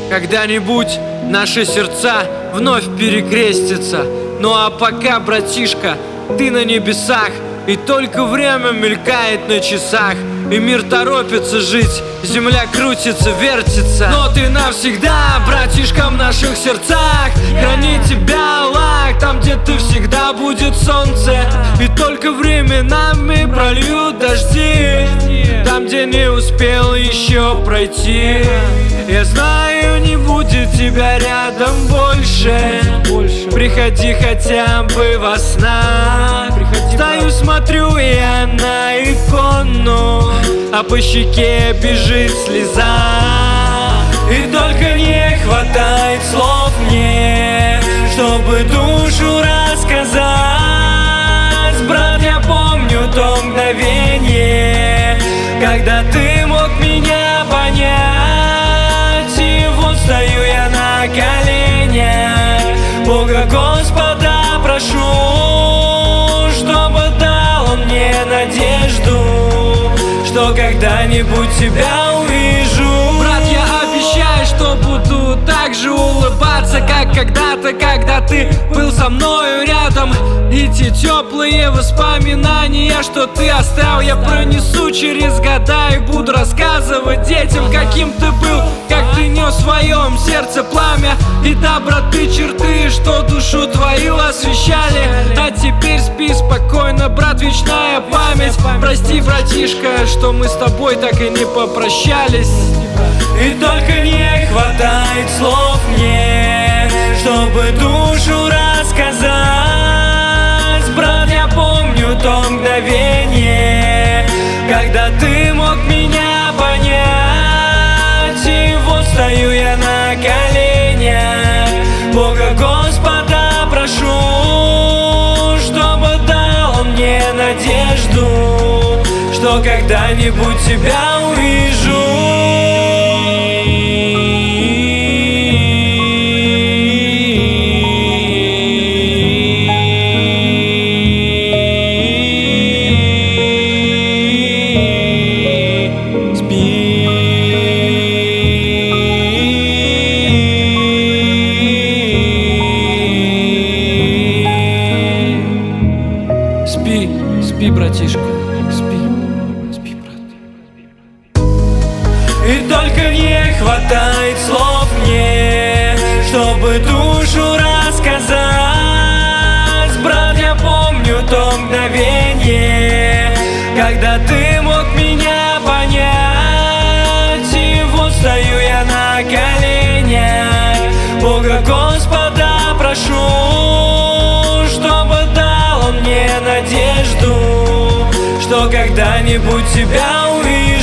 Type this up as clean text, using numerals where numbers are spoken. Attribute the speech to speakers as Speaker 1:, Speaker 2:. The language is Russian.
Speaker 1: Когда-нибудь наши сердца вновь перекрестятся. Ну а пока, братишка, ты на небесах, и только время мелькает на часах, и мир торопится жить, земля крутится, вертится. Но ты навсегда, братишка, в наших сердцах. Храни тебя Аллах, там, где ты всегда будет солнце, и только временами прольют дожди, там, где не успел еще пройти. Я знаю, не будет тебя рядом больше. Приходи хотя бы во снах. Стою, смотрю я на икону, а по щеке бежит слеза. И только не хватает слов мне, чтобы душу рассказать. Брат, я помню то мгновение, когда ты мог меня понять. И вот стою я на коленях, Бога Господа прошу, чтобы дал он мне надежду, что когда-нибудь тебя увижу. Брат, я обещаю, что буду так же улыбаться, как когда-то, когда ты был со мною рядом. И те теплые воспоминания, что ты оставил, я пронесу через года и буду рассказывать детям, каким ты был, как ты нес в своем сердце пламя и доброты черты, что душу твою освещали. А теперь спи спокойно, брат, вечная память. Прости, братишка, что мы с тобой так и не попрощались. И только не хватает слов мне, чтобы душу рассказать. Брат, я помню то мгновение, когда ты мог меня понять. И вот стою я на коленях, Бога Господа прошу, чтобы дал он мне надежду, что когда-нибудь тебя увижу. Спи, братишка, спи, брат. И только не хватает слов мне, чтобы душу рассказать. Брат, я помню то мгновение, когда ты мог меня понять. И вот стою я на коленях, Бога Господа прошу, чтобы дал он мне надежду, что когда-нибудь тебя увижу.